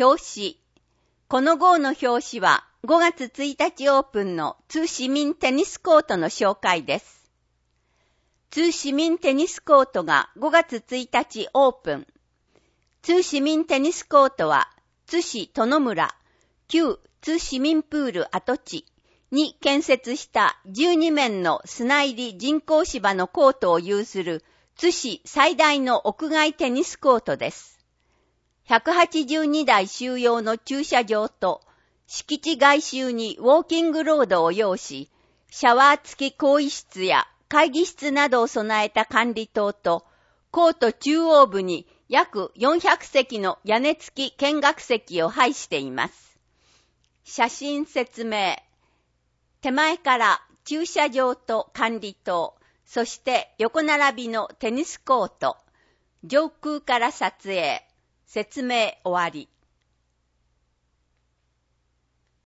表紙。この号の表紙は5月1日オープンの通市民テニスコートの紹介です。通市民テニスコートが5月1日オープン。通市民テニスコートは津市殿村、旧津市民プール跡地に建設した12面の砂入り人工芝のコートを有する津市最大の屋外テニスコートです。182台収容の駐車場と敷地外周にウォーキングロードを要し、シャワー付き更衣室や会議室などを備えた管理棟と、コート中央部に約400席の屋根付き見学席を配しています。写真説明。手前から駐車場と管理棟、そして横並びのテニスコート、上空から撮影、説明終わり。